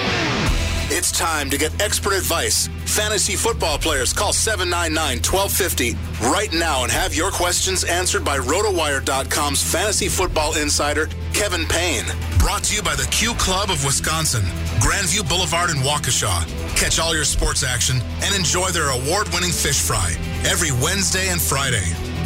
It's time to get expert advice. Fantasy football players, call seven nine nine, one two five zero right now and have your questions answered by RotoWire dot com's fantasy football insider, Kevin Payne. Brought to you by the Q Club of Wisconsin, Grandview Boulevard in Waukesha. Catch all your sports action and enjoy their award-winning fish fry every Wednesday and Friday.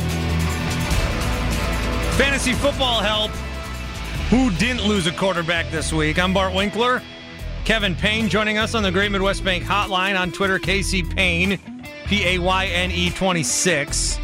Fantasy football help. Who didn't lose a quarterback this week? I'm Bart Winkler. Kevin Payne joining us on the Great Midwest Bank Hotline on Twitter, K C Payne, P A Y N E twenty-six.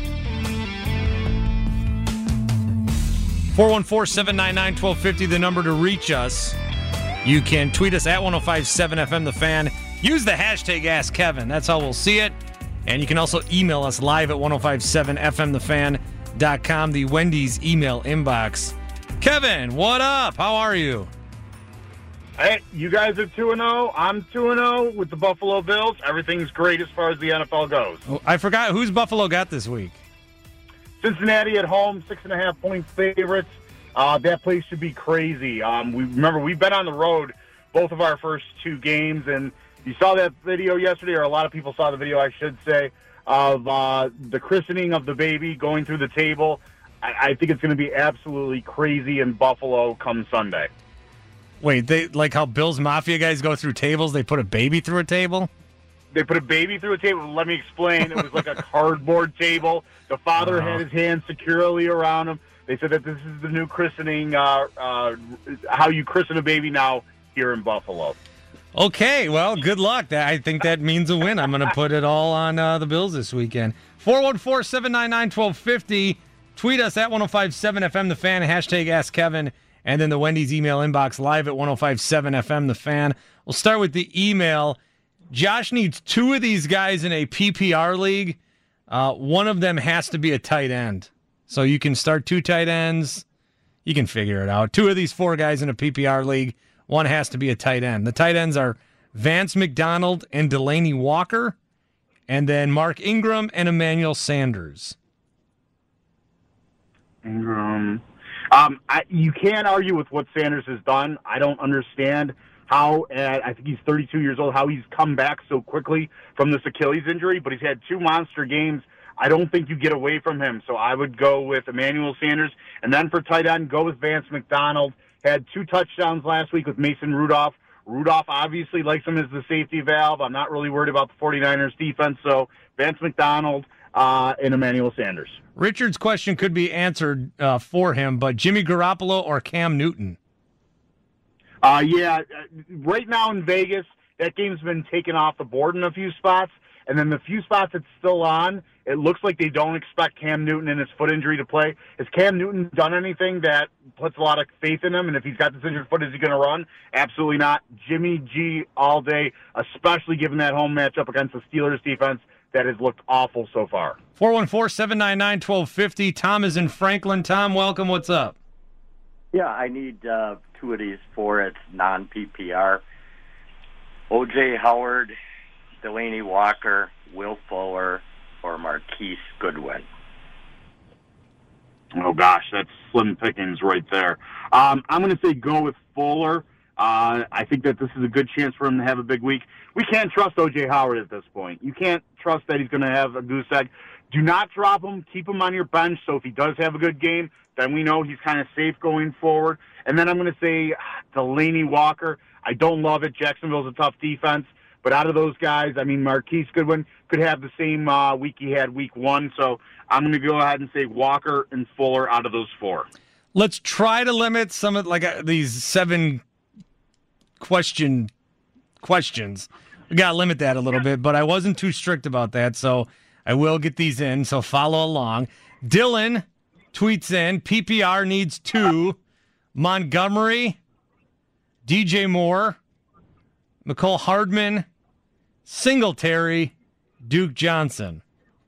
four one four, seven nine nine, one two five zero, the number to reach us. You can tweet us at ten fifty-seven F M The Fan. Use the hashtag AskKevin. That's how we'll see it. And you can also email us live at ten fifty-seven F M the fan dot com, the Wendy's email inbox. Kevin, what up? How are you? Hey, you guys are two and oh. I'm two and oh with the Buffalo Bills. Everything's great as far as the N F L goes. I forgot who's Buffalo got this week. Cincinnati at home, six and a half point favorites. Uh, that place should be crazy. Um, we remember we've been on the road both of our first two games, and You saw that video yesterday, or a lot of people saw the video, I should say, of uh, the christening of the baby going through the table. I, I think it's going to be absolutely crazy in Buffalo come Sunday. Wait, they like how Bill's Mafia guys go through tables? They put a baby through a table? They put a baby through a table. Let me explain. It was like a cardboard table. The father Uh-huh. had his hands securely around him. They said that this is the new christening, uh, uh, how you christen a baby now here in Buffalo. Okay, well, good luck. That I think that means a win. I'm going to put it all on uh, the Bills this weekend. four one four, seven nine nine, one two five zero. Tweet us at ten fifty-seven F M The Fan, hashtag Ask Kevin, and then the Wendy's email inbox live at ten fifty-seven F M The Fan. We'll start with the email. Josh needs two of these guys in a P P R league. Uh, one of them has to be a tight end. So you can start two tight ends. You can figure it out. Two of these four guys in a P P R league. One has to be a tight end. The tight ends are Vance McDonald and Delaney Walker, and then Mark Ingram and Emmanuel Sanders. Ingram. Um, I, you can't argue with what Sanders has done. I don't understand how, at, I think he's thirty-two years old, how he's come back so quickly from this Achilles injury, but he's had two monster games. I don't think you get away from him, so I would go with Emmanuel Sanders. And then for tight end, go with Vance McDonald. Had two touchdowns last week with Mason Rudolph. Rudolph obviously likes him as the safety valve. I'm not really worried about the 49ers defense, so Vance McDonald uh, and Emmanuel Sanders. Richard's question could be answered uh, for him, but Jimmy Garoppolo or Cam Newton? Uh, yeah, right now in Vegas, that game's been taken off the board in a few spots, and then the few spots it's still on, it looks like they don't expect Cam Newton and his foot injury to play. Has Cam Newton done anything that puts a lot of faith in him? And if he's got this injured foot, is he going to run? Absolutely not. Jimmy G all day, especially given that home matchup against the Steelers defense that has looked awful so far. four one four, seven nine nine, one two five zero. Tom is in Franklin. Tom, welcome. What's up? Yeah, I need uh, two of these four at non-P P R. O J Howard, Delaney Walker, Will Fuller, or Marquise Goodwin. Oh, gosh, that's slim pickings right there. Um, I'm going to say go with Fuller. Uh, I think that this is a good chance for him to have a big week. We can't trust O J Howard at this point. You can't trust that he's going to have a goose egg. Do not drop him. Keep him on your bench, so if he does have a good game, then we know he's kind of safe going forward. And then I'm going to say Delaney Walker. I don't love it. Jacksonville's a tough defense. But out of those guys, I mean, Marquise Goodwin could have the same uh, week he had week one. So I'm going to go ahead and say Walker and Fuller out of those four. Let's try to limit some of like uh, these seven question questions. We got to limit that a little bit, but I wasn't too strict about that. So I will get these in. So follow along. Dylan tweets in, P P R needs two. Montgomery, D J Moore, McCole Hardman, Singletary, Duke Johnson.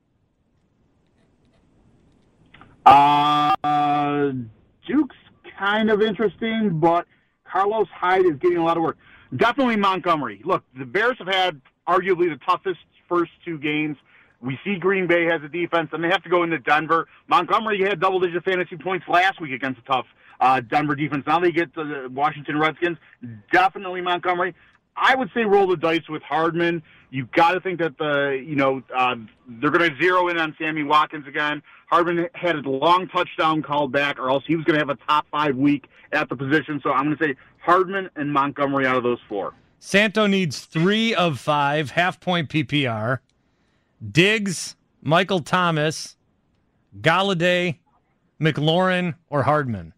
Uh, Duke's kind of interesting, but Carlos Hyde is getting a lot of work. Definitely Montgomery. Look, the Bears have had arguably the toughest first two games. We see Green Bay has a defense, and they have to go into Denver. Montgomery had double-digit fantasy points last week against a tough uh, Denver defense. Now they get to the Washington Redskins. Definitely Montgomery. I would say roll the dice with Hardman. You've got to think that the you know uh, they're going to zero in on Sammy Watkins again. Hardman had a long touchdown called back, or else he was going to have a top five week at the position. So I'm going to say Hardman and Montgomery out of those four. Santo needs three of five, half point P P R. Diggs, Michael Thomas, Galladay, McLaurin, or Hardman.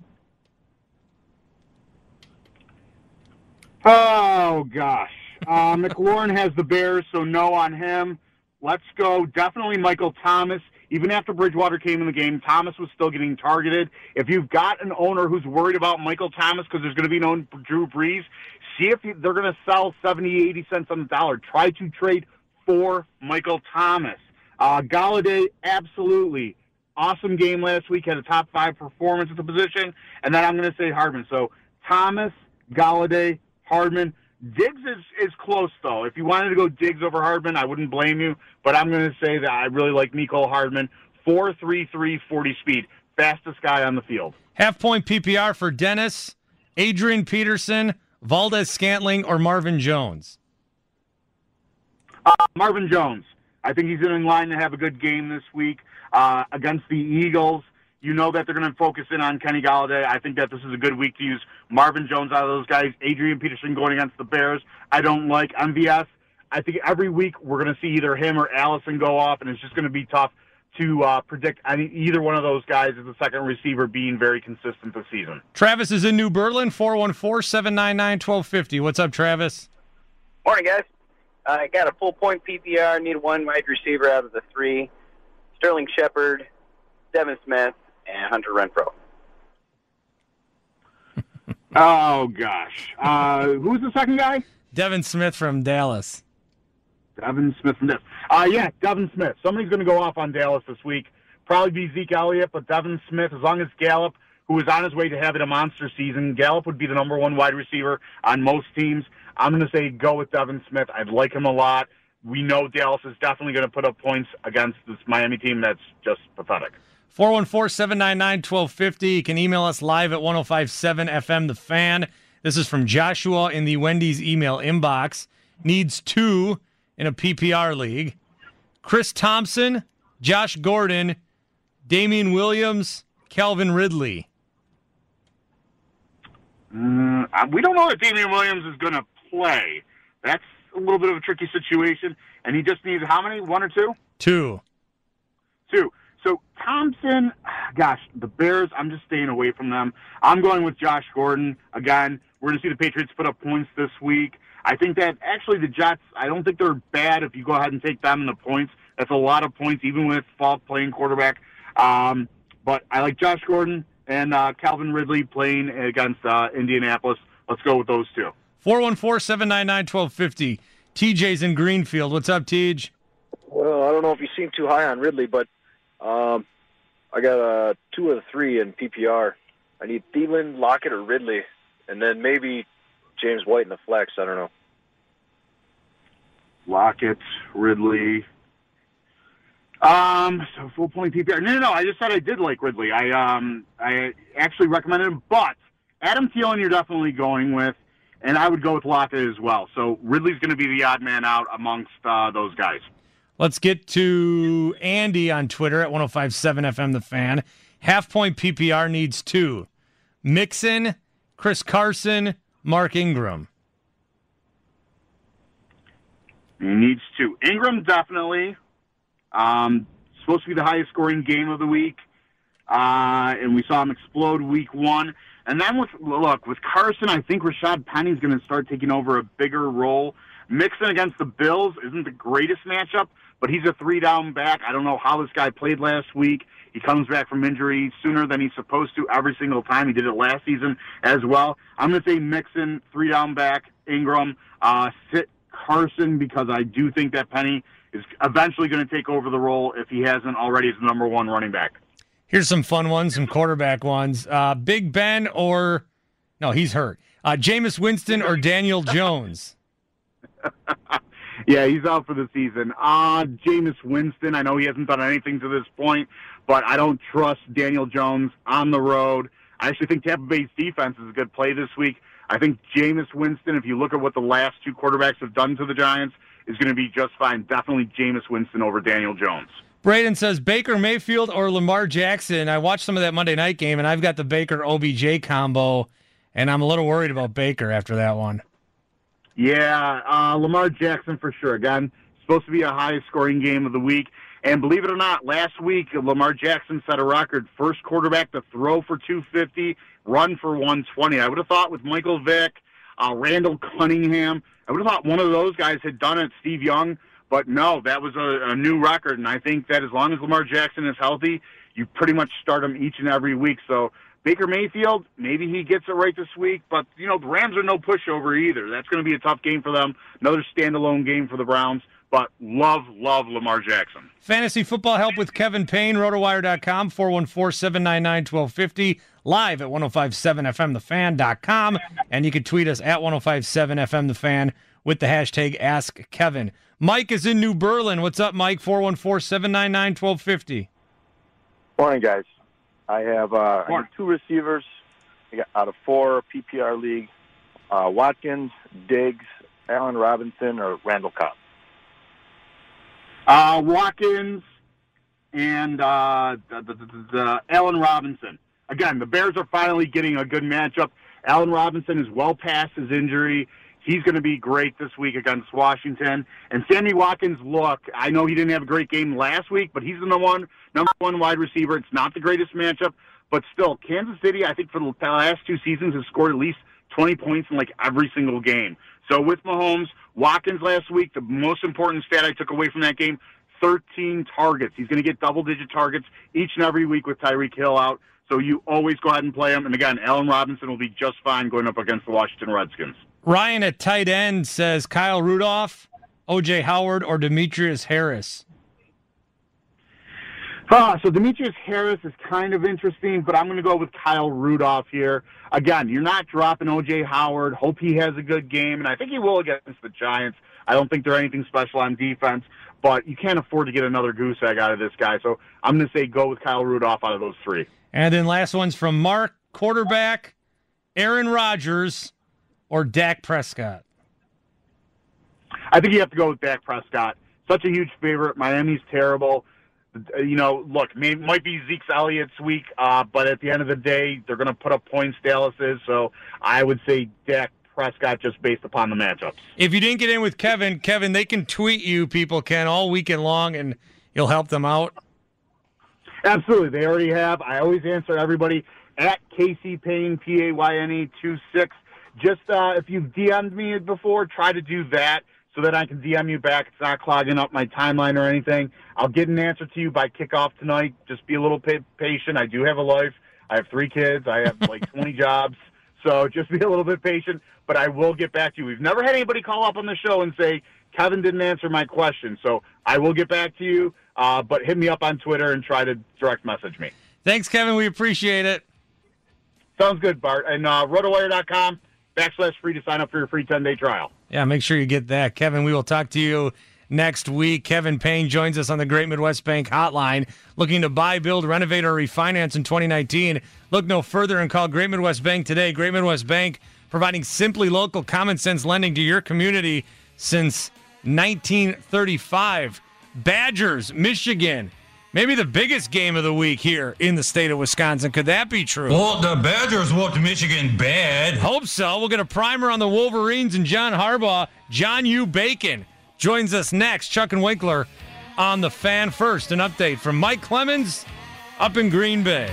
Oh, gosh. Uh, McLaurin has the Bears, so no on him. Let's go. Definitely Michael Thomas. Even after Bridgewater came in the game, Thomas was still getting targeted. If you've got an owner who's worried about Michael Thomas because there's going to be no Drew Brees, see if they're going to sell seventy, eighty cents on the dollar. Try to trade for Michael Thomas. Uh, Galladay, absolutely. Awesome game last week. Had a top five performance at the position. And then I'm going to say Hardman. So Thomas, Galladay, Hardman. Diggs is, is close, though. If you wanted to go Diggs over Hardman, I wouldn't blame you. But I'm going to say that I really like Mecole Hardman. four three three, forty speed. Fastest guy on the field. Half point P P R for Dennis, Adrian Peterson, Valdez Scantling, or Marvin Jones. Uh, Marvin Jones. I think he's in line to have a good game this week uh, against the Eagles. You know that they're going to focus in on Kenny Golladay. I think that this is a good week to use Marvin Jones out of those guys. Adrian Peterson going against the Bears. I don't like M V S. I think every week we're going to see either him or Allison go off, and it's just going to be tough to uh, predict any, either one of those guys as a second receiver being very consistent this season. Travis is in New Berlin, four one four, seven nine nine, one two five zero. What's up, Travis? Morning, guys. I got a full point P P R. Need one wide receiver out of the three. Sterling Shepard, Devin Smith, and Hunter Renfrow. Oh, gosh. Uh, who's the second guy? Devin Smith from Dallas. Devin Smith from Dallas. Uh, yeah, Devin Smith. Somebody's going to go off on Dallas this week. Probably be Zeke Elliott, but Devin Smith, as long as Gallup, who is on his way to having a monster season, Gallup would be the number one wide receiver on most teams. I'm going to say go with Devin Smith. I'd like him a lot. We know Dallas is definitely going to put up points against this Miami team that's just pathetic. four one four, seven nine nine, one two five zero. You can email us live at ten fifty-seven F M The Fan. This is from Joshua in the Wendy's email inbox. Needs two in a P P R league. Chris Thompson, Josh Gordon, Damian Williams, Calvin Ridley. Mm, we don't know if Damian Williams is going to play. That's a little bit of a tricky situation. And he just needs how many? One or two? Two. Two. So Thompson, gosh, the Bears, I'm just staying away from them. I'm going with Josh Gordon. Again, we're going to see the Patriots put up points this week. I think that actually the Jets, I don't think they're bad if you go ahead and take them in the points. That's a lot of points, even with Falk playing quarterback. Um, but I like Josh Gordon and uh, Calvin Ridley playing against uh, Indianapolis. Let's go with those two. four one four, seven nine nine, one two five zero. T J's in Greenfield. What's up, T J? Well, I don't know if you seem too high on Ridley, but um, I got uh, two of the three in P P R. I need Thielen, Lockett, or Ridley, and then maybe James White in the flex. I don't know. Lockett, Ridley. Um, so full point P P R. No, no, no. I just said I did like Ridley. I um, I actually recommended him, but Adam Thielen you're definitely going with, and I would go with Lockett as well. So Ridley's going to be the odd man out amongst uh, those guys. Let's get to Andy on Twitter at ten fifty-seven F M The Fan. Half point P P R needs two. Mixon, Chris Carson, Mark Ingram. He needs two. Ingram definitely. Um, supposed to be the highest scoring game of the week. Uh, and we saw him explode week one. And then with, look, with Carson, I think Rashad Penny's going to start taking over a bigger role. Mixon against the Bills isn't the greatest matchup, but he's a three-down back. I don't know how this guy played last week. He comes back from injury sooner than he's supposed to every single time. He did it last season as well. I'm going to say Mixon, three-down back, Ingram, uh, sit Carson because I do think that Penny is eventually going to take over the role if he hasn't already as the number one running back. Here's some fun ones, some quarterback ones. Uh, Big Ben or... No, he's hurt. Uh, Jameis Winston or Daniel Jones? Yeah, he's out for the season. Uh, Jameis Winston, I know he hasn't done anything to this point, but I don't trust Daniel Jones on the road. I actually think Tampa Bay's defense is a good play this week. I think Jameis Winston, if you look at what the last two quarterbacks have done to the Giants, is going to be just fine. Definitely Jameis Winston over Daniel Jones. Braden says Baker Mayfield or Lamar Jackson. I watched some of that Monday night game, and I've got the Baker O B J combo, and I'm a little worried about Baker after that one. Yeah, uh, Lamar Jackson for sure. Again, supposed to be a high-scoring game of the week. And believe it or not, last week, Lamar Jackson set a record. First quarterback to throw for two fifty, run for one twenty. I would have thought with Michael Vick, uh, Randall Cunningham, I would have thought one of those guys had done it, Steve Young. But no, that was a, a new record. And I think that as long as Lamar Jackson is healthy, you pretty much start him each and every week. So Baker Mayfield, maybe he gets it right this week. But, you know, the Rams are no pushover either. That's going to be a tough game for them. Another standalone game for the Browns. But love, love Lamar Jackson. Fantasy football help with Kevin Payne, rotowire dot com, four one four, seven nine nine, one two five zero, live at ten fifty-seven F M the fan dot com. And you can tweet us at ten fifty-seven F M the fan with the hashtag Ask Kevin. Mike is in New Berlin. What's up, Mike? four one four, seven nine nine, one two five zero. Morning, guys. I have uh, I have two receivers I got out of four P P R league. Uh, Watkins, Diggs, Allen Robinson, or Randall Cobb. Uh, Watkins and uh, the, the, the, the Allen Robinson. Again, the Bears are finally getting a good matchup. Allen Robinson is well past his injury. He's going to be great this week against Washington. And Sammy Watkins, look, I know he didn't have a great game last week, but he's the number one, number one wide receiver. It's not the greatest matchup, but still, Kansas City, I think for the last two seasons, has scored at least twenty points in like every single game. So with Mahomes, Watkins last week, the most important stat I took away from that game, thirteen targets. He's going to get double-digit targets each and every week with Tyreek Hill out. So you always go ahead and play him. And again, Allen Robinson will be just fine going up against the Washington Redskins. Ryan at tight end says Kyle Rudolph, O J Howard, or Demetrius Harris. Ah, so Demetrius Harris is kind of interesting, but I'm going to go with Kyle Rudolph here. Again, you're not dropping O J Howard. Hope he has a good game, and I think he will against the Giants. I don't think they're anything special on defense, but you can't afford to get another goose egg out of this guy. So I'm going to say go with Kyle Rudolph out of those three. And then last one's from Mark, quarterback, Aaron Rodgers, or Dak Prescott? I think you have to go with Dak Prescott. Such a huge favorite. Miami's terrible. You know, look, may, might be Zeke Elliott's week, uh, but at the end of the day, they're going to put up points, Dallas is. So I would say Dak Prescott just based upon the matchups. If you didn't get in with Kevin, Kevin, they can tweet you, people can, all weekend long, and you'll help them out. Absolutely. They already have. I always answer everybody at Casey Payne, P A Y N E two six. Just uh, if you've D M'd me before, try to do that so that I can D M you back. It's not clogging up my timeline or anything. I'll get an answer to you by kickoff tonight. Just be a little bit patient. I do have a life. I have three kids. I have like twenty jobs. So just be a little bit patient, but I will get back to you. We've never had anybody call up on the show and say, Kevin didn't answer my question. So I will get back to you, uh, but hit me up on Twitter and try to direct message me. Thanks, Kevin. We appreciate it. Sounds good, Bart. And uh, rotowire dot com backslash free to sign up for your free ten-day trial. Yeah, make sure you get that. Kevin, we will talk to you next week. Kevin Payne joins us on the Great Midwest Bank hotline. Looking to buy, build, renovate, or refinance in twenty nineteen? Look no further and call Great Midwest Bank today. Great Midwest Bank providing simply local, common sense lending to your community since nineteen thirty-five. Badgers, Michigan. Maybe the biggest game of the week here in the state of Wisconsin. Could that be true? Well, the Badgers whooped Michigan bad. Hope so. We'll get a primer on the Wolverines and John Harbaugh. John U. Bacon joins us next. Chuck and Winkler on the Fan. First, an update from Mike Clemens up in Green Bay.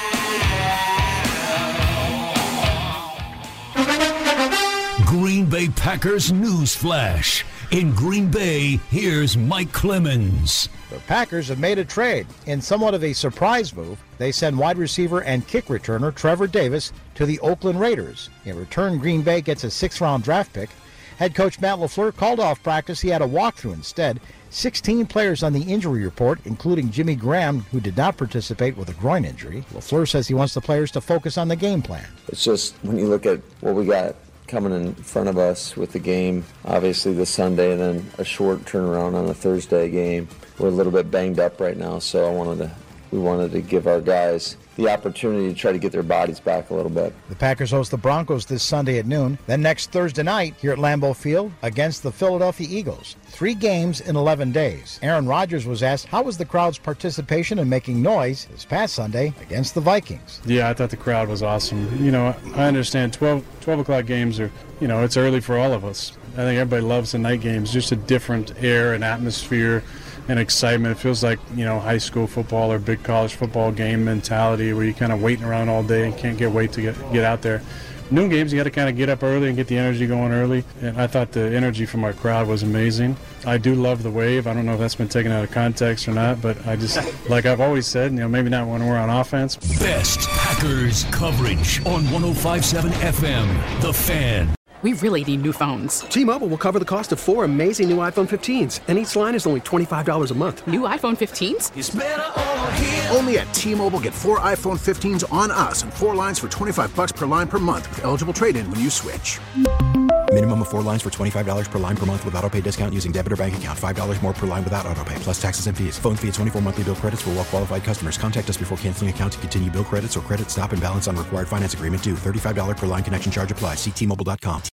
Green Bay Packers News Flash. In Green Bay, here's Mike Clemens. The Packers have made a trade. In somewhat of a surprise move, they send wide receiver and kick returner Trevor Davis to the Oakland Raiders. In return, Green Bay gets a sixth-round draft pick. Head coach Matt LaFleur called off practice. He had a walkthrough instead. sixteen players on the injury report, including Jimmy Graham, who did not participate with a groin injury. LaFleur says he wants the players to focus on the game plan. It's just when you look at what we got coming in front of us with the game, obviously this Sunday, and then a short turnaround on a Thursday game. We're a little bit banged up right now, so I wanted to, we wanted to give our guys the opportunity to try to get their bodies back a little bit. The Packers host the Broncos this Sunday at noon. Then next Thursday night here at Lambeau Field against the Philadelphia Eagles. Three games in eleven days. Aaron Rodgers was asked how was the crowd's participation in making noise this past Sunday against the Vikings. Yeah, I thought the crowd was awesome. You know, I understand twelve, twelve o'clock games are, you know, it's early for all of us. I think everybody loves the night games. Just a different air and atmosphere and excitement. It feels like, you know, high school football or big college football game mentality where you're kind of waiting around all day and can't get wait to get, get out there. Noon games, you got to kind of get up early and get the energy going early. And I thought the energy from our crowd was amazing. I do love the wave. I don't know if that's been taken out of context or not, but I just, like I've always said, you know, maybe not when we're on offense. Best Packers coverage on one oh five point seven F M, The Fan. We really need new phones. T-Mobile will cover the cost of four amazing new iPhone fifteens, and each line is only twenty-five dollars a month. New iPhone fifteens? It's better over here. Only at T-Mobile, get four iPhone fifteens on us and four lines for twenty-five bucks per line per month with eligible trade-in when you switch. Minimum of four lines for twenty-five dollars per line per month with auto-pay discount using debit or bank account. five dollars more per line without auto-pay, plus taxes and fees. Phone fee at twenty-four monthly bill credits for well-qualified customers. Contact us before canceling account to continue bill credits or credit stop and balance on required finance agreement due. thirty-five dollars per line connection charge applies. See T Mobile dot com.